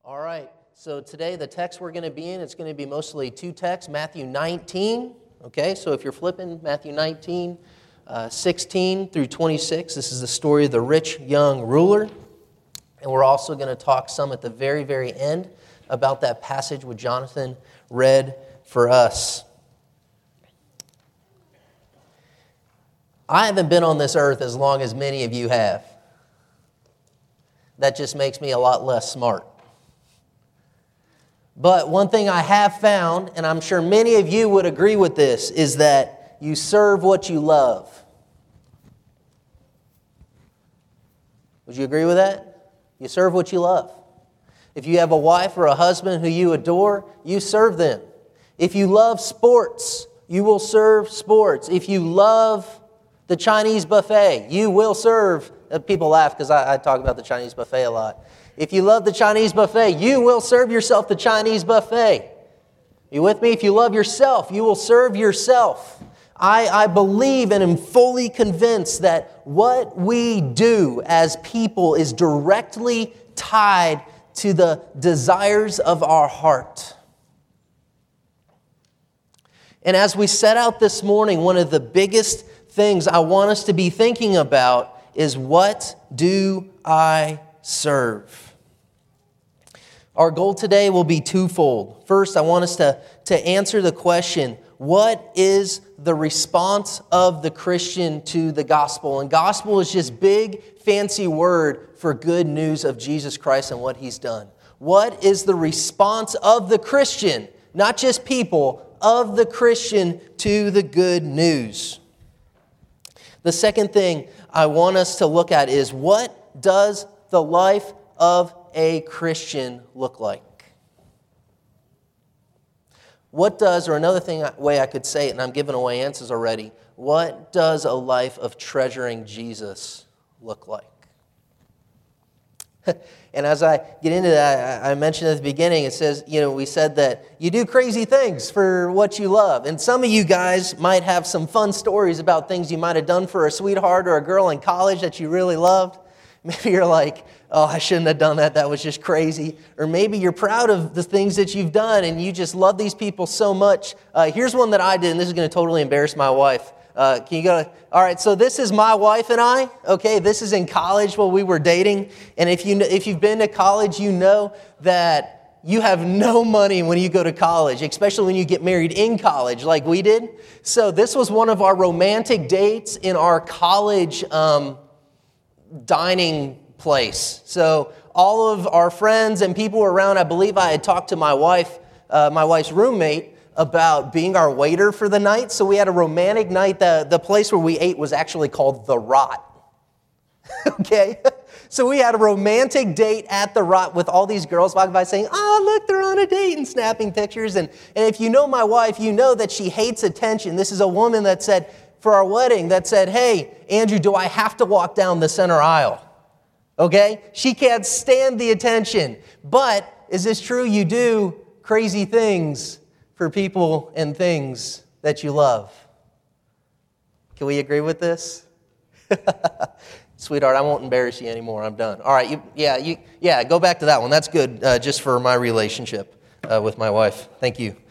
All right, so today the text we're going to be in, it's going to be mostly two texts, Matthew 19, okay? So if you're flipping, Matthew 19, 16 through 26, this is the story of the rich young ruler. And we're also going to talk some at the very, very end about that passage which Jonathan read for us. I haven't been on this earth as long as many of you have. That just makes me a lot less smart. But one thing I have found, and I'm sure many of you would agree with this, is that you serve what you love. Would you agree with that? You serve what you love. If you have a wife or a husband who you adore, you serve them. If you love sports, you will serve sports. If you love the Chinese buffet, you will serve. People laugh because I talk about the Chinese buffet a lot. If you love the Chinese buffet, you will serve yourself the Chinese buffet. You with me? If you love yourself, you will serve yourself. I believe and am fully convinced that what we do as people is directly tied to the desires of our heart. And as we set out this morning, one of the biggest things I want us to be thinking about is, what do I serve? Our goal today will be twofold. First, I want us to answer the question, what is the response of the Christian to the gospel? And gospel is just big, fancy word for good news of Jesus Christ and what He's done. What is the response of the Christian, not just people, of the Christian to the good news? The second thing I want us to look at is, what does the life of a Christian look like? What does, or another way I could say it, and I'm giving away answers already, what does a life of treasuring Jesus look like? And as I get into that, I mentioned at the beginning, it says, we said that you do crazy things for what you love. And some of you guys might have some fun stories about things you might have done for a sweetheart or a girl in college that you really loved. Maybe you're like, oh, I shouldn't have done that. That was just crazy. Or maybe you're proud of the things that you've done and you just love these people so much. Here's one that I did, and this is going to totally embarrass my wife. Can you go? All right, so this is my wife and I. Okay, this is in college while we were dating. And if you've been to college, you know that you have no money when you go to college, especially when you get married in college like we did. So this was one of our romantic dates in our college dining place. So all of our friends and people were around. I believe I had talked to my wife's roommate, about being our waiter for the night. So we had a romantic night. The place where we ate was actually called The Rot. Okay? So we had a romantic date at The Rot with all these girls walking by saying, oh, look, they're on a date, and snapping pictures. And if you know my wife, you know that she hates attention. This is a woman that said, for our wedding, that said, hey, Andrew, do I have to walk down the center aisle? Okay? She can't stand the attention. But is this true? You do crazy things for people and things that you love. Can we agree with this? Sweetheart, I won't embarrass you anymore. I'm done. All right, go back to that one. That's good, just for my relationship with my wife. Thank you.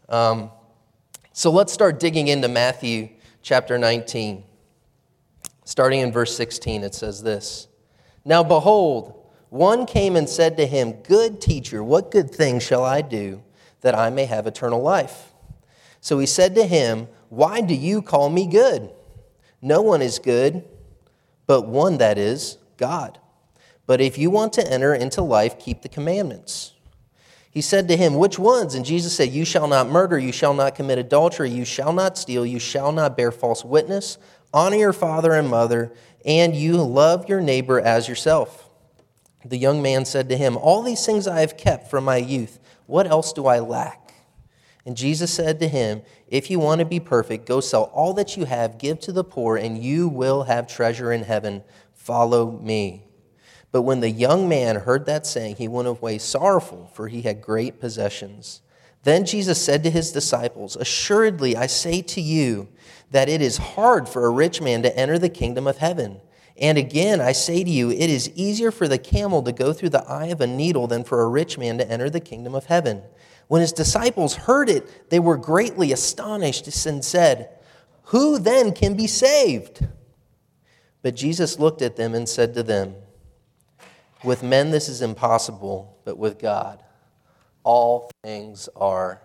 So let's start digging into Matthew chapter 19. Starting in verse 16, it says this. Now behold, one came and said to him, Good teacher, what good thing shall I do that I may have eternal life? So he said to him, Why do you call me good? No one is good, but one, that is, God. But if you want to enter into life, keep the commandments. He said to him, Which ones? And Jesus said, You shall not murder, you shall not commit adultery, you shall not steal, you shall not bear false witness, honor your father and mother, and you love your neighbor as yourself. The young man said to him, All these things I have kept from my youth. What else do I lack? And Jesus said to him, If you want to be perfect, go sell all that you have, give to the poor, and you will have treasure in heaven. Follow me. But when the young man heard that saying, he went away sorrowful, for he had great possessions. Then Jesus said to his disciples, Assuredly, I say to you that it is hard for a rich man to enter the kingdom of heaven. And again, I say to you, it is easier for the camel to go through the eye of a needle than for a rich man to enter the kingdom of heaven." When his disciples heard it, they were greatly astonished and said, "Who then can be saved?" But Jesus looked at them and said to them, "With men this is impossible, but with God all things are."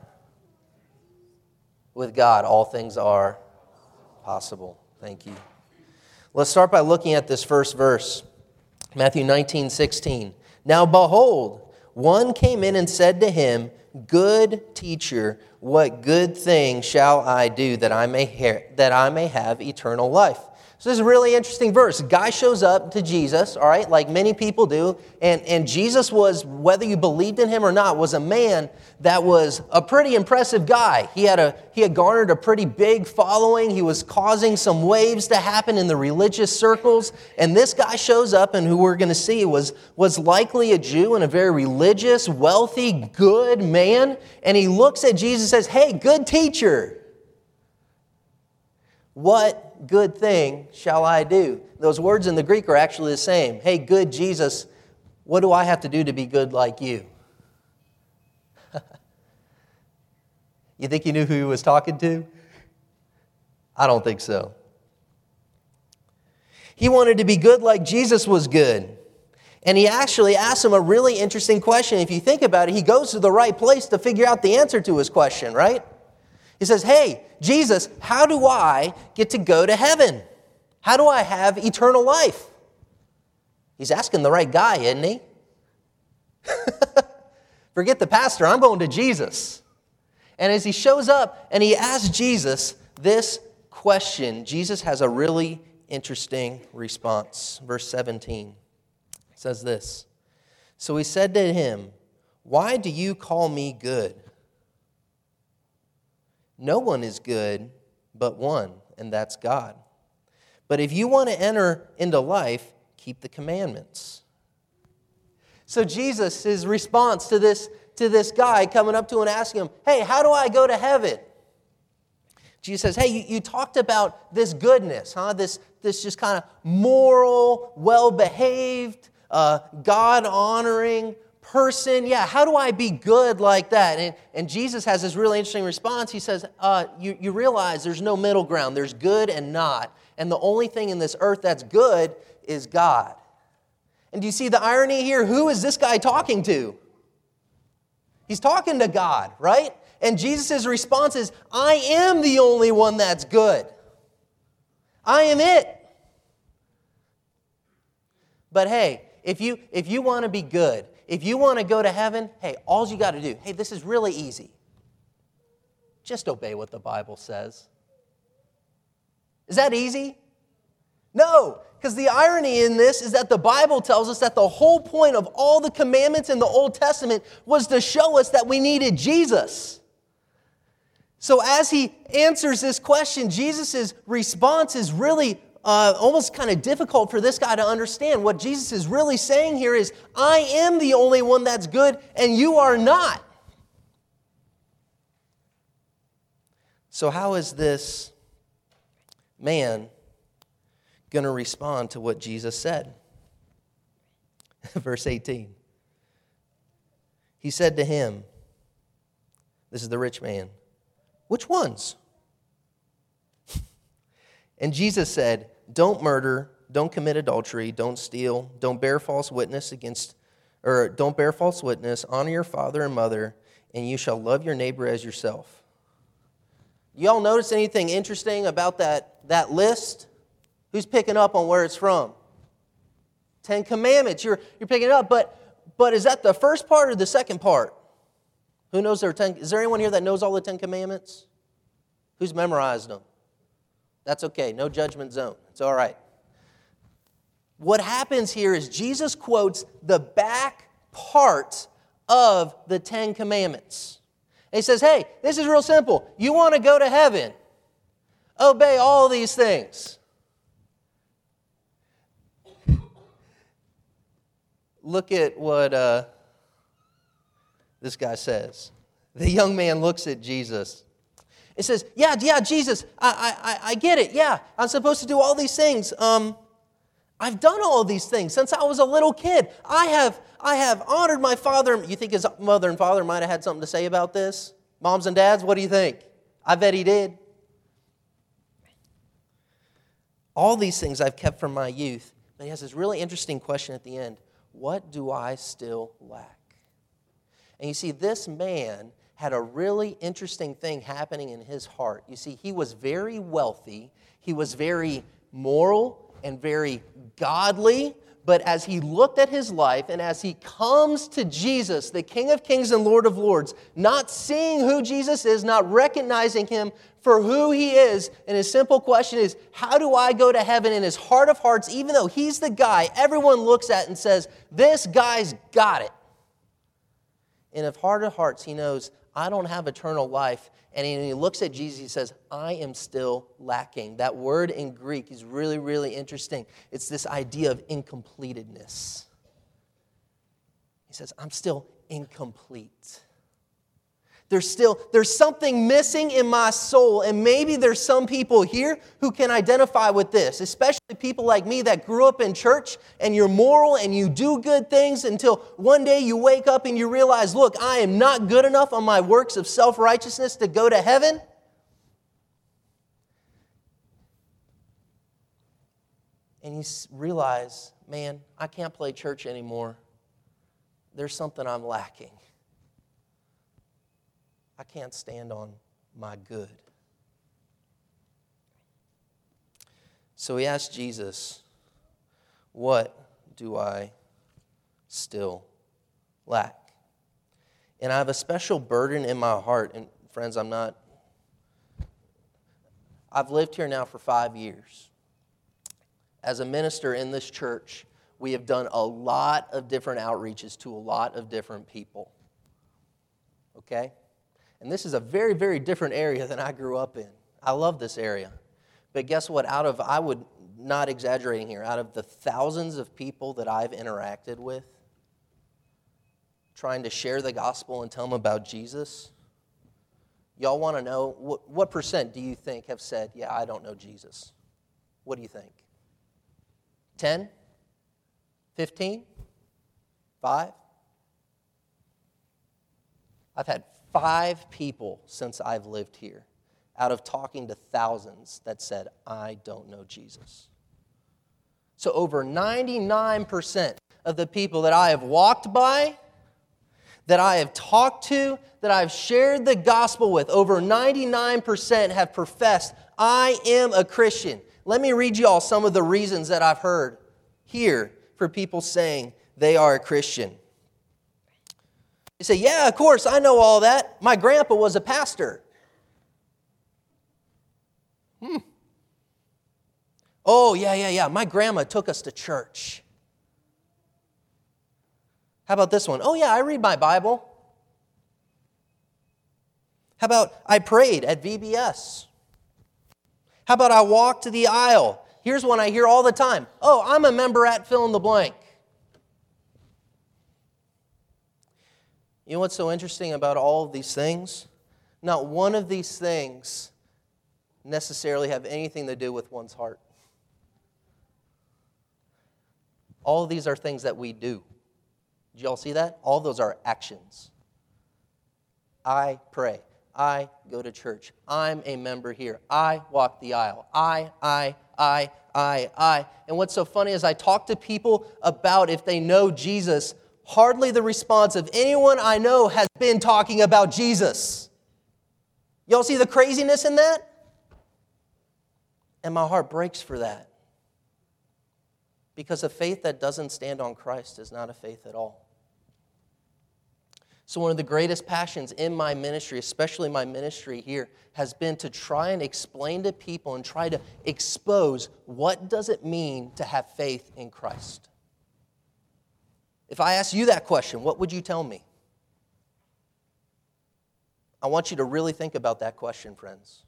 With God all things are possible. Thank you. Let's start by looking at this first verse. Matthew 19:16. "Now behold, one came in and said to him, 'Good teacher, what good thing shall I do that I may have eternal life?'" So this is a really interesting verse. A guy shows up to Jesus, all right, like many people do, and Jesus was, whether you believed in him or not, was a man that was a pretty impressive guy. He had garnered a pretty big following. He was causing some waves to happen in the religious circles, and this guy shows up, and who we're going to see was likely a Jew and a very religious, wealthy, good man, and he looks at Jesus and says, "Hey, good teacher, what good thing shall I do?" Those words in the Greek are actually the same. "Hey, good Jesus, what do I have to do to be good like you?" You think he knew who he was talking to? I don't think so. He wanted to be good like Jesus was good. And he actually asked him a really interesting question. If you think about it, he goes to the right place to figure out the answer to his question, right? He says, "Hey, Jesus, how do I get to go to heaven? How do I have eternal life?" He's asking the right guy, isn't he? Forget the pastor, I'm going to Jesus. And as he shows up and he asks Jesus this question, Jesus has a really interesting response. Verse 17 says this, "So he said to him, 'Why do you call me good? No one is good but one, and that's God. But if you want to enter into life, keep the commandments.'" So Jesus, his response to this guy coming up to him and asking him, "Hey, how do I go to heaven?" Jesus says, "Hey, you talked about this goodness, huh? This just kind of moral, well-behaved, God-honoring person. Yeah, how do I be good like that?" And Jesus has this really interesting response. He says, you realize there's no middle ground. There's good and not. And the only thing in this earth that's good is God. And do you see the irony here? Who is this guy talking to? He's talking to God, right? And Jesus' response is, "I am the only one that's good. I am it." But hey, if you want to be good, if you want to go to heaven, hey, all you got to do, hey, this is really easy. Just obey what the Bible says. Is that easy? No, because the irony in this is that the Bible tells us that the whole point of all the commandments in the Old Testament was to show us that we needed Jesus. So as he answers this question, Jesus' response is really almost kind of difficult for this guy to understand. What Jesus is really saying here is, "I am the only one that's good, and you are not." So how is this man going to respond to what Jesus said? Verse 18. He said to him, this is the rich man, "Which ones?" And Jesus said, "Don't murder, don't commit adultery, don't steal, don't bear false witness, honor your father and mother, and you shall love your neighbor as yourself." Y'all notice anything interesting about that list? Who's picking up on where it's from? 10 Commandments. You're picking it up, but is that the first part or the second part? Who knows there are 10? Is there anyone here that knows all the 10 Commandments? Who's memorized them? That's okay. No judgment zone. It's all right. What happens here is Jesus quotes the back part of the 10 Commandments. And he says, "Hey, this is real simple. You want to go to heaven? Obey all these things." Look at what this guy says. The young man looks at Jesus. It says, yeah, Jesus, I get it. Yeah, I'm supposed to do all these things. I've done all of these things since I was a little kid. I have honored my father. You think his mother and father might have had something to say about this? Moms and dads, what do you think? I bet he did. All these things I've kept from my youth. But he has this really interesting question at the end. What do I still lack? And you see, this man had a really interesting thing happening in his heart. You see, he was very wealthy. He was very moral and very godly. But as he looked at his life and as he comes to Jesus, the King of Kings and Lord of Lords, not seeing who Jesus is, not recognizing him for who he is, and his simple question is, how do I go to heaven? In his heart of hearts, even though he's the guy everyone looks at and says, this guy's got it. In his heart of hearts, he knows, I don't have eternal life. And when he looks at Jesus, he says, I am still lacking. That word in Greek is really, really interesting. It's this idea of incompletedness. He says, I'm still incomplete. There's something missing in my soul, and maybe there's some people here who can identify with this, especially people like me that grew up in church, and you're moral and you do good things until one day you wake up and you realize, look, I am not good enough on my works of self-righteousness to go to heaven. And you realize, man, I can't play church anymore. There's something I'm lacking. I can't stand on my good. So he asked Jesus, what do I still lack? And I have a special burden in my heart. And friends, I've lived here now for 5 years. As a minister in this church, we have done a lot of different outreaches to a lot of different people. Okay? And this is a very, very different area than I grew up in. I love this area. But guess what? I would not exaggerating here, out of the thousands of people that I've interacted with, trying to share the gospel and tell them about Jesus, y'all want to know, what percent do you think have said, yeah, I don't know Jesus? What do you think? 10? 15? 5? I've had 5 people since I've lived here, out of talking to thousands, that said, I don't know Jesus. So over 99% of the people that I have walked by, that I have talked to, that I've shared the gospel with, over 99% have professed, I am a Christian. Let me read you all some of the reasons that I've heard here for people saying they are a Christian. You say, yeah, of course, I know all that. My grandpa was a pastor. Oh, yeah. My grandma took us to church. How about this one? Oh, yeah, I read my Bible. How about I prayed at VBS? How about I walked the aisle? Here's one I hear all the time. Oh, I'm a member at fill in the blank. You know what's so interesting about all of these things? Not one of these things necessarily have anything to do with one's heart. All of these are things that we do. Did you all see that? All of those are actions. I pray. I go to church. I'm a member here. I walk the aisle. I. And what's so funny is I talk to people about if they know Jesus, hardly the response of anyone I know has been talking about Jesus. Y'all see the craziness in that? And my heart breaks for that. Because a faith that doesn't stand on Christ is not a faith at all. So one of the greatest passions in my ministry, especially my ministry here, has been to try and explain to people and try to expose what does it mean to have faith in Christ. If I ask you that question, what would you tell me? I want you to really think about that question, friends.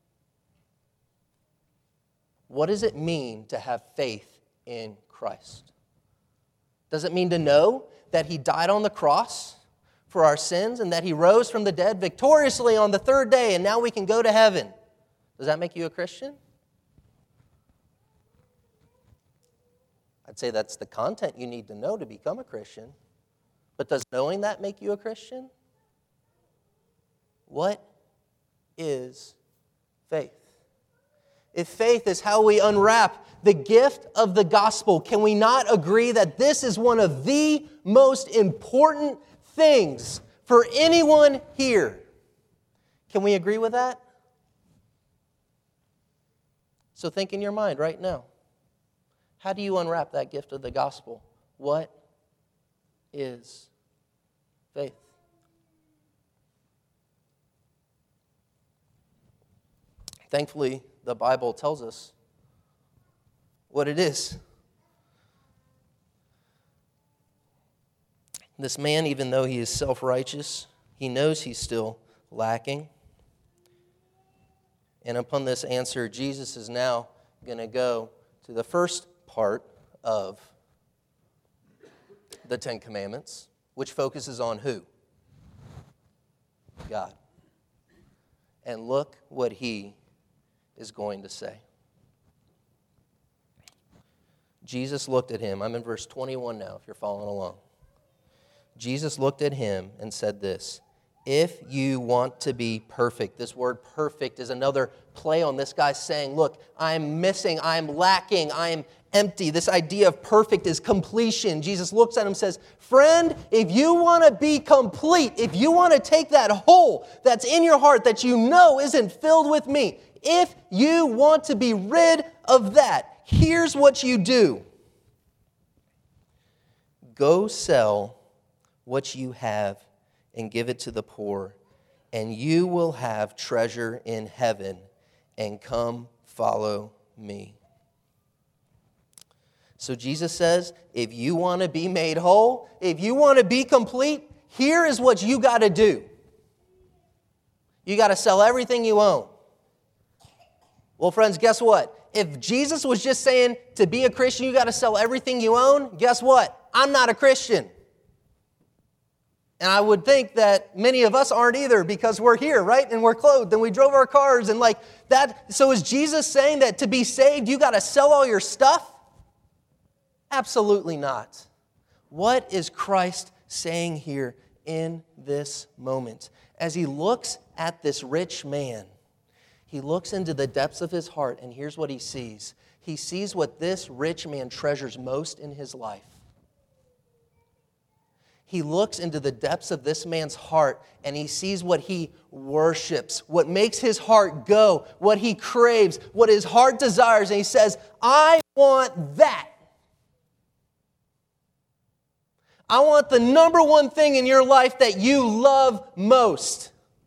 What does it mean to have faith in Christ? Does it mean to know that He died on the cross for our sins and that He rose from the dead victoriously on the third day and now we can go to heaven? Does that make you a Christian? I'd say that's the content you need to know to become a Christian. But does knowing that make you a Christian? What is faith? If faith is how we unwrap the gift of the gospel, can we not agree that this is one of the most important things for anyone here? Can we agree with that? So think in your mind right now. How do you unwrap that gift of the gospel? What is faith? Thankfully, the Bible tells us what it is. This man, even though he is self-righteous, he knows he's still lacking. And upon this answer, Jesus is now going to go to the first part of the Ten Commandments, which focuses on who? God. And look what he is going to say. Jesus looked at him. I'm in verse 21 now, if you're following along. Jesus looked at him and said this, if you want to be perfect. This word perfect is another play on this guy saying, look, I'm missing, I'm lacking, I'm empty. This idea of perfect is completion. Jesus looks at him and says, friend, if you want to be complete, if you want to take that hole that's in your heart that you know isn't filled with me, if you want to be rid of that, here's what you do. Go sell what you have and give it to the poor, and you will have treasure in heaven, and come follow me. So Jesus says, if you want to be made whole, if you want to be complete, here is what you got to do. You got to sell everything you own. Well, friends, guess what? If Jesus was just saying to be a Christian, you got to sell everything you own, guess what? I'm not a Christian. And I would think that many of us aren't either because we're here, right? And we're clothed and we drove our cars and like that. So is Jesus saying that to be saved, you got to sell all your stuff? Absolutely not. What is Christ saying here in this moment? As he looks at this rich man, he looks into the depths of his heart, and here's what he sees. He sees what this rich man treasures most in his life. He looks into the depths of this man's heart, and he sees what he worships, what makes his heart go, what he craves, what his heart desires, and he says, I want that. I want the number one thing in your life that you love most.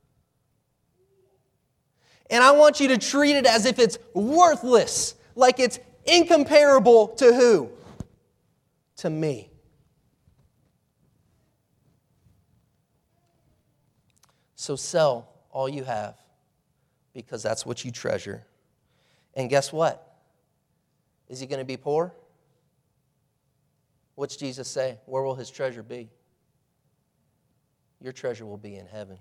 And I want you to treat it as if it's worthless, like it's incomparable to who? To me. So sell all you have because that's what you treasure. And guess what? Is he going to be poor? What's Jesus say? Where will his treasure be? Your treasure will be in heaven.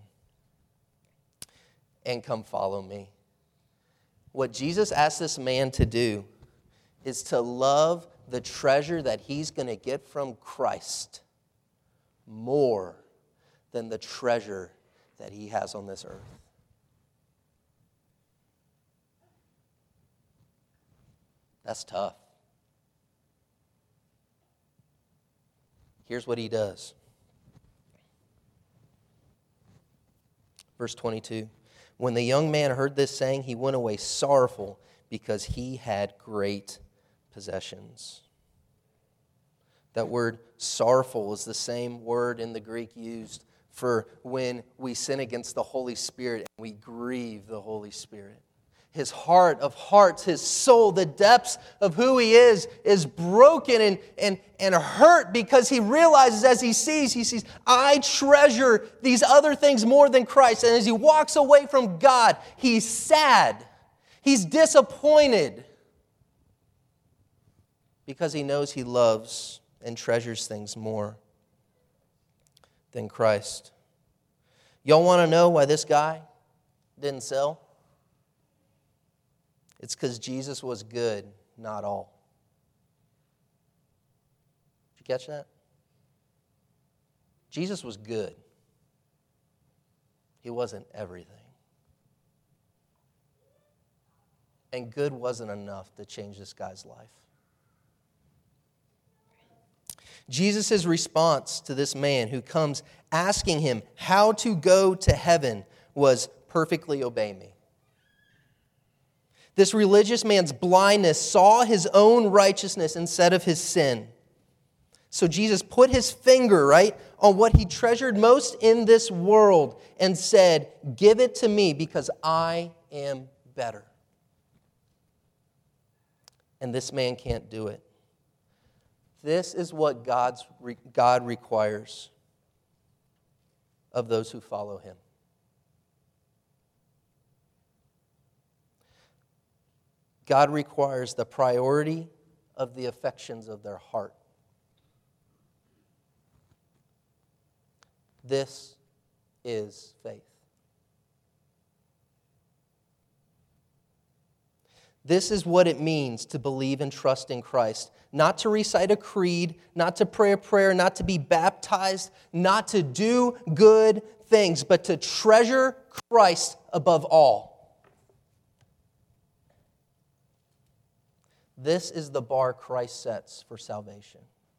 And come follow me. What Jesus asked this man to do is to love the treasure that he's going to get from Christ more than the treasure that he has on this earth. That's tough. Here's what he does. Verse 22. When the young man heard this saying, he went away sorrowful because he had great possessions. That word sorrowful is the same word in the Greek used for when we sin against the Holy Spirit and we grieve the Holy Spirit. His heart of hearts, his soul, the depths of who he is broken and hurt because he realizes as he sees, I treasure these other things more than Christ. And as he walks away from God, he's sad. He's disappointed because he knows he loves and treasures things more than Christ. Y'all want to know why this guy didn't sell? It's because Jesus was good, not all. you catch that? Jesus was good. He wasn't everything. And good wasn't enough to change this guy's life. Jesus' response to this man who comes asking him how to go to heaven was, perfectly obey me. This religious man's blindness saw his own righteousness instead of his sin. So Jesus put his finger, right, on what he treasured most in this world and said, give it to me because I am better. And this man can't do it. This is what God requires of those who follow him. God requires the priority of the affections of their heart. This is faith. This is what it means to believe and trust in Christ. Not to recite a creed, not to pray a prayer, not to be baptized, not to do good things, but to treasure Christ above all. This is the bar Christ sets for salvation.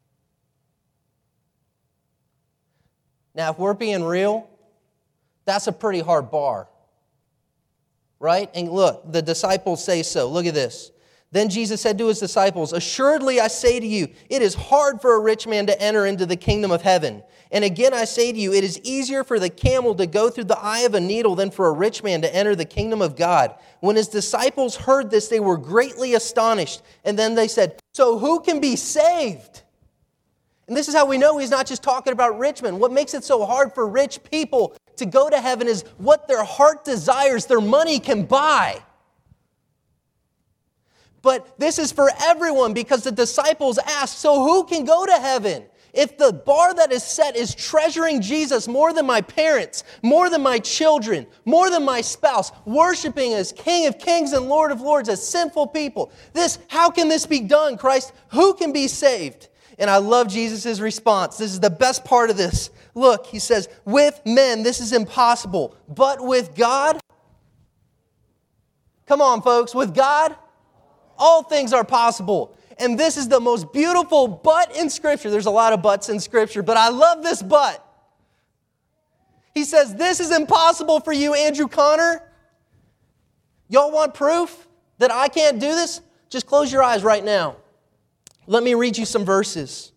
Now, if we're being real, that's a pretty hard bar. Right? And look, the disciples say so. Look at this. Then Jesus said to his disciples, assuredly I say to you, it is hard for a rich man to enter into the kingdom of heaven. And again I say to you, it is easier for the camel to go through the eye of a needle than for a rich man to enter the kingdom of God. When his disciples heard this, they were greatly astonished. And then they said, so who can be saved? And this is how we know he's not just talking about rich men. What makes it so hard for rich people to go to heaven is what their heart desires, their money can buy. But this is for everyone because the disciples asked, so who can go to heaven? If the bar that is set is treasuring Jesus more than my parents, more than my children, more than my spouse, worshiping as King of Kings and Lord of Lords as sinful people, how can this be done, Christ? Who can be saved? And I love Jesus' response. This is the best part of this. Look, he says, with men this is impossible, but with God, come on folks, with God, all things are possible. And this is the most beautiful but in Scripture. There's a lot of buts in Scripture, but I love this but. He says, this is impossible for you, Andrew Connor. Y'all want proof that I can't do this? Just close your eyes right now. Let me read you some verses.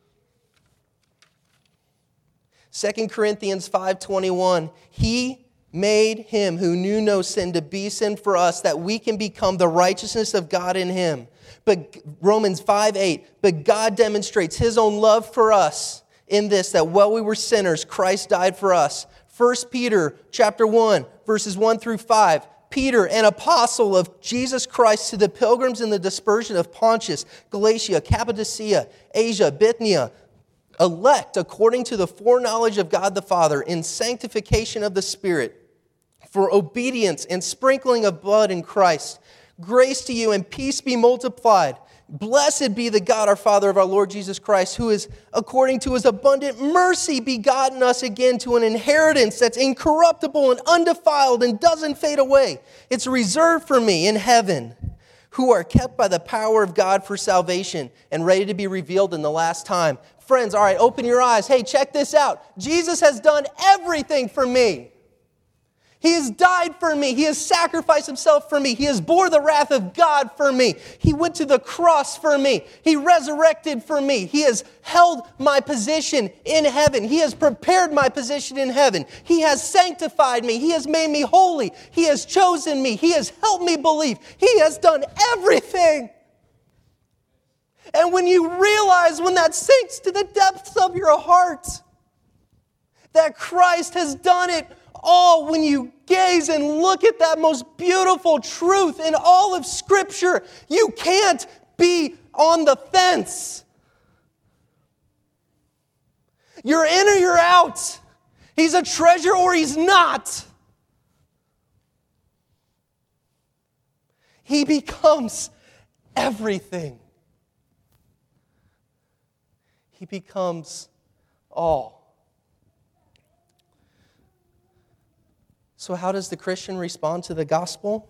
2 Corinthians 5:21. He made him who knew no sin to be sin for us, that we can become the righteousness of God in him. But Romans 5:8. But God demonstrates his own love for us in this, that while we were sinners, Christ died for us. 1 Peter chapter 1, verses 1 through 5. Peter, an apostle of Jesus Christ, to the pilgrims in the dispersion of Pontus, Galatia, Cappadocia, Asia, Bithynia, elect according to the foreknowledge of God the Father, in sanctification of the Spirit, for obedience and sprinkling of blood in Christ. Grace to you and peace be multiplied. Blessed be the God, our Father, of our Lord Jesus Christ, who is, according to his abundant mercy, begotten us again to an inheritance that's incorruptible and undefiled and doesn't fade away. It's reserved for me in heaven, who are kept by the power of God for salvation and ready to be revealed in the last time. Friends, all right, open your eyes. Hey, check this out. Jesus has done everything for me. He has died for me. He has sacrificed himself for me. He has bore the wrath of God for me. He went to the cross for me. He resurrected for me. He has held my position in heaven. He has prepared my position in heaven. He has sanctified me. He has made me holy. He has chosen me. He has helped me believe. He has done everything. And when you realize, when that sinks to the depths of your heart, that Christ has done it all, when you gaze and look at that most beautiful truth in all of Scripture, you can't be on the fence. You're in or you're out. He's a treasure or he's not. He becomes everything. He becomes all. So how does the Christian respond to the gospel?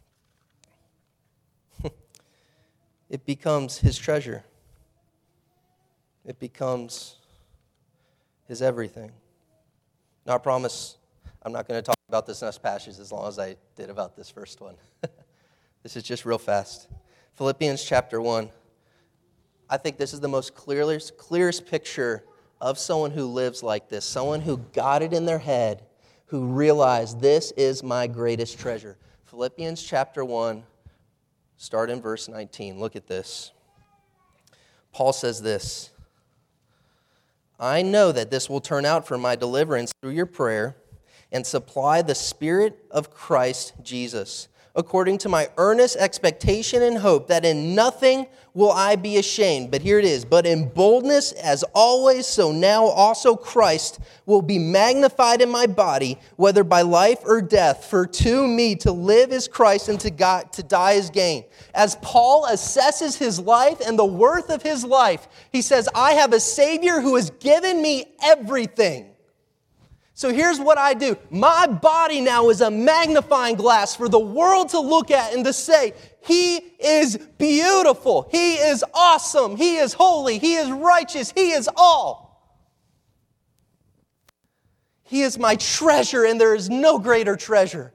It becomes his treasure. It becomes his everything. Now, I promise I'm not going to talk about this next passage as long as I did about this first one. This is just real fast. Philippians chapter 1. I think this is the most clearest picture of someone who lives like this, someone who got it in their head, who realized this is my greatest treasure. Philippians chapter 1, start in verse 19. Look at this. Paul says this, I know that this will turn out for my deliverance through your prayer and supply the Spirit of Christ Jesus, according to my earnest expectation and hope that in nothing will I be ashamed. But here it is. But in boldness, as always, so now also Christ will be magnified in my body, whether by life or death. For to me to live is Christ and to die is gain. As Paul assesses his life and the worth of his life, he says, I have a Savior who has given me everything. So here's what I do. My body now is a magnifying glass for the world to look at and to say, He is beautiful. He is awesome. He is holy. He is righteous. He is all. He is my treasure, and there is no greater treasure.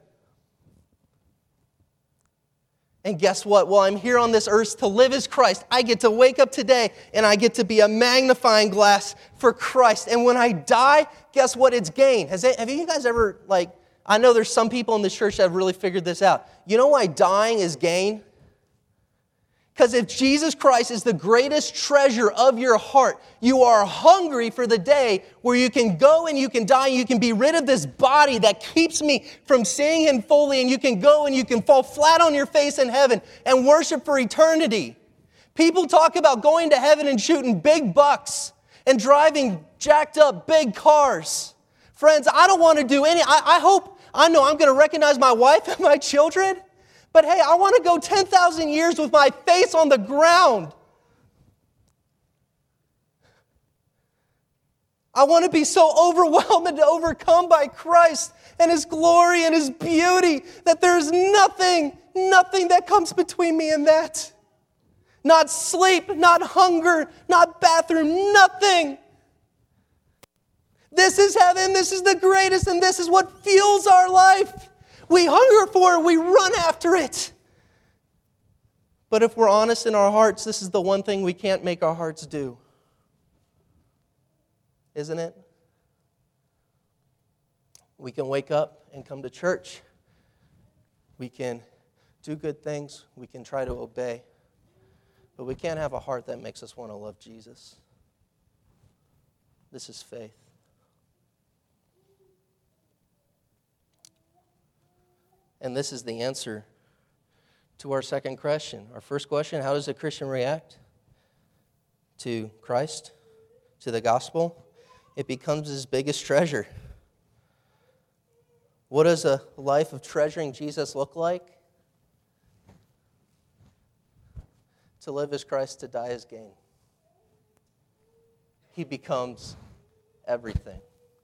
And guess what? While I'm here on this earth to live as Christ, I get to wake up today and I get to be a magnifying glass for Christ. And when I die, guess what? It's gain. Have you guys ever, I know there's some people in this church that have really figured this out. You know why dying is gain? Because if Jesus Christ is the greatest treasure of your heart, you are hungry for the day where you can go and you can die and you can be rid of this body that keeps me from seeing Him fully, and you can go and you can fall flat on your face in heaven and worship for eternity. People talk about going to heaven and shooting big bucks and driving jacked up big cars. Friends, I don't want to do any, I know I'm going to recognize my wife and my children. But hey, I want to go 10,000 years with my face on the ground. I want to be so overwhelmed and overcome by Christ and His glory and His beauty that there's nothing that comes between me and that. Not sleep, not hunger, not bathroom, nothing. This is heaven, this is the greatest, and this is what fuels our life. We hunger for it. We run after it. But if we're honest in our hearts, this is the one thing we can't make our hearts do. Isn't it? We can wake up and come to church. We can do good things. We can try to obey. But we can't have a heart that makes us want to love Jesus. This is faith. And this is the answer to our second question. Our first question, how does a Christian react to Christ, to the gospel? It becomes his biggest treasure. What does a life of treasuring Jesus look like? To live as Christ, to die as gain. He becomes everything.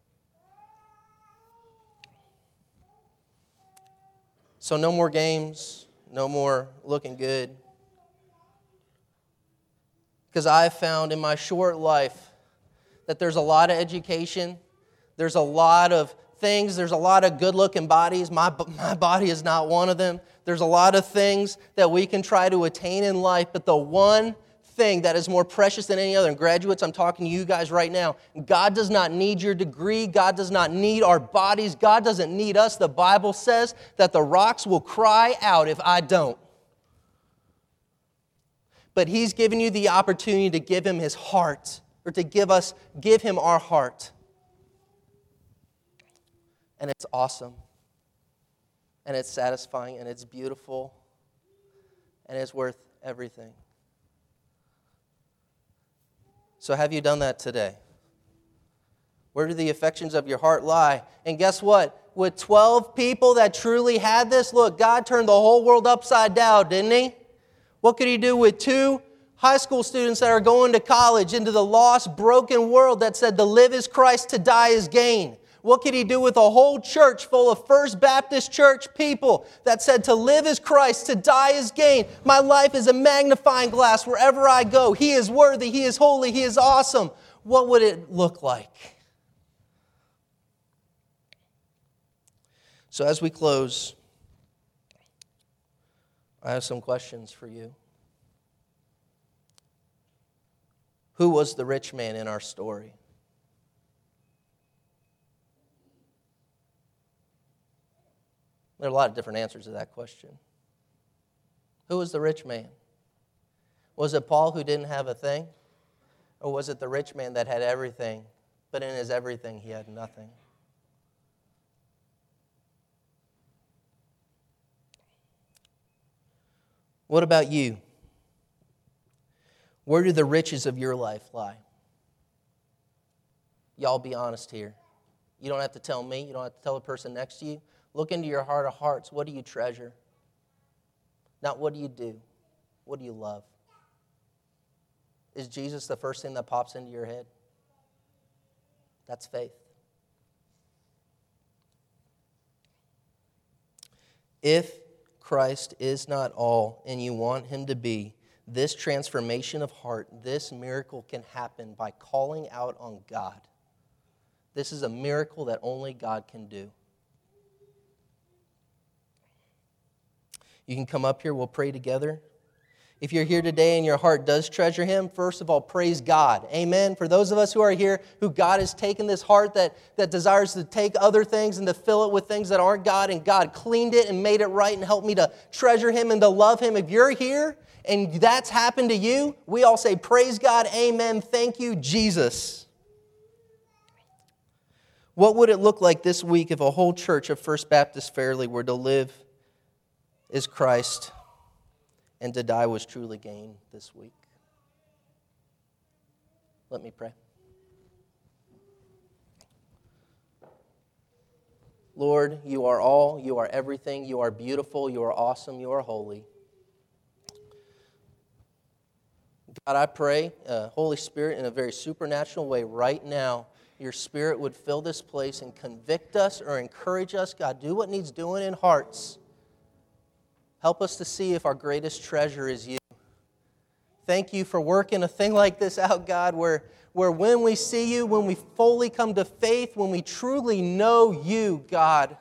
So no more games, no more looking good. Because I've found in my short life that there's a lot of education, there's a lot of things, there's a lot of good-looking bodies. My body is not one of them. There's a lot of things that we can try to attain in life, but the one thing that is more precious than any other, and graduates, I'm talking to you guys right now, God does not need your degree. God does not need our bodies. God doesn't need us. The Bible says that the rocks will cry out if I don't. But He's given you the opportunity to give Him His heart, or to give Him our heart. And it's awesome. And it's satisfying, and it's beautiful, and it's worth everything. So have you done that today? Where do the affections of your heart lie? And guess what? With 12 people that truly had this, look, God turned the whole world upside down, didn't He? What could He do with 2 high school students that are going to college, into the lost, broken world that said to live is Christ, to die is gain. What could he do with a whole church full of First Baptist Church people that said to live is Christ, to die is gain? My life is a magnifying glass wherever I go. He is worthy, He is holy, He is awesome. What would it look like? So as we close, I have some questions for you. Who was the rich man in our story? There are a lot of different answers to that question. Who was the rich man? Was it Paul who didn't have a thing? Or was it the rich man that had everything, but in his everything he had nothing? What about you? Where do the riches of your life lie? Y'all be honest here. You don't have to tell me. You don't have to tell the person next to you. Look into your heart of hearts. What do you treasure? Not what do you do? What do you love? Is Jesus the first thing that pops into your head? That's faith. If Christ is not all and you want Him to be, this transformation of heart, this miracle can happen by calling out on God. This is a miracle that only God can do. You can come up here, we'll pray together. If you're here today and your heart does treasure Him, first of all, praise God. Amen. For those of us who are here, who God has taken this heart that desires to take other things and to fill it with things that aren't God, and God cleaned it and made it right and helped me to treasure Him and to love Him. If you're here and that's happened to you, we all say, praise God, amen, thank you, Jesus. What would it look like this week if a whole church of First Baptist Fairleigh were to live is Christ and to die was truly gain this week? Let me pray. Lord, you are all, you are everything, you are beautiful, you are awesome, you are holy. God, I pray, Holy Spirit, in a very supernatural way right now, your Spirit would fill this place and convict us or encourage us. God, do what needs doing in hearts. Help us to see if our greatest treasure is you. Thank you for working a thing like this out, God, where when we see you, when we fully come to faith, when we truly know you, God,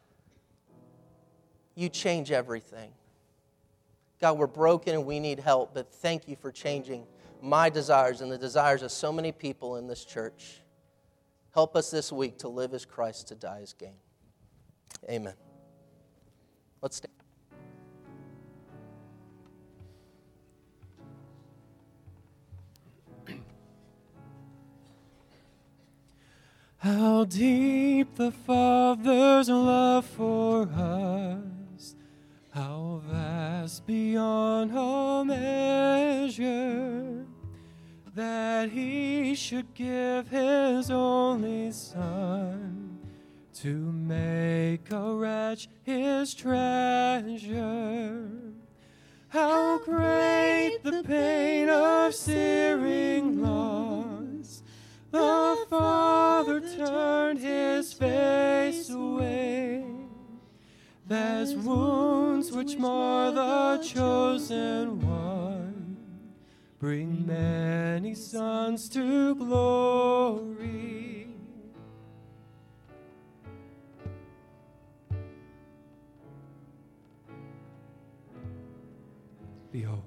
you change everything. God, we're broken and we need help, but thank you for changing my desires and the desires of so many people in this church. Help us this week to live as Christ, to die as gain. Amen. Let's stand. How deep the Father's love for us, how vast beyond all measure, that He should give His only Son to make a wretch His treasure. How great the pain of searing loss! The Father turned His face away. There's wounds which mar the chosen one, bring many sons to glory. Behold,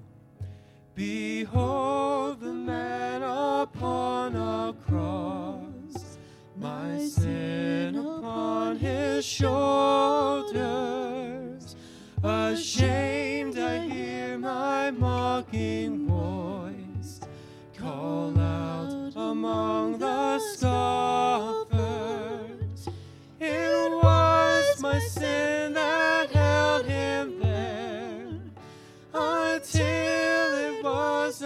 behold the man upon a cross, my sin upon His shoulders. Ashamed I hear my mocking voice call out among the scoffers. It was my sin that held Him there until it was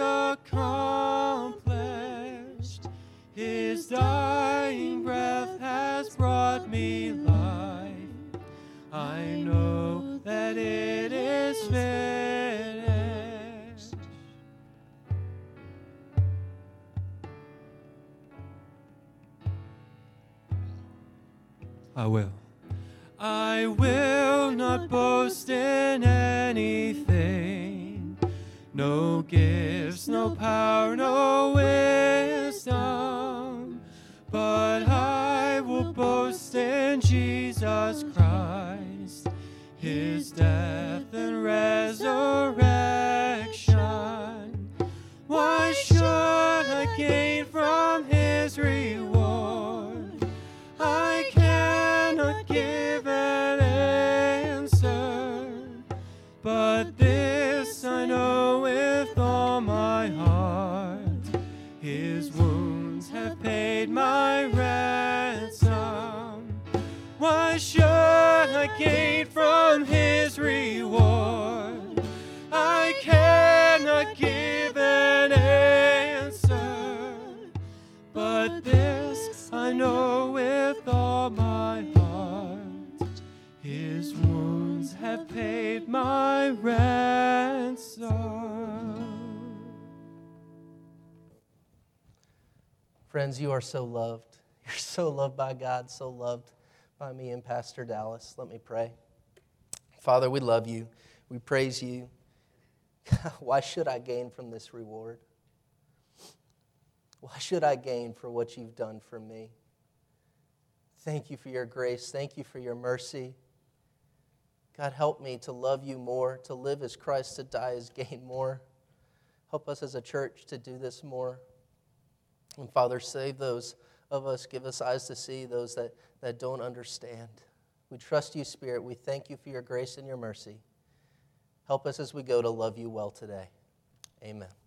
accomplished. His dying breath has brought me life. I will. I will not boast in anything, no gifts, no power, no wisdom, but I will boast in Jesus Christ, his death and resurrection. Why should I gain from his reward? I cannot give an answer, but this I know with all my heart, his wounds have paid my ransom. Why should I gain from his reward? I cannot give an answer, but this I know with all my heart, his wounds have paid my ransom. Friends, you are so loved. You're so loved by God, so loved by me and Pastor Dallas. Let me pray. Father, we love you. We praise you. Why should I gain from this reward? Why should I gain for what you've done for me? Thank you for your grace. Thank you for your mercy. God, help me to love you more, to live as Christ, to die as gain more. Help us as a church to do this more. And Father, save those of us, give us eyes to see those that don't understand. We trust you, Spirit. We thank you for your grace and your mercy. Help us as we go to love you well today. Amen.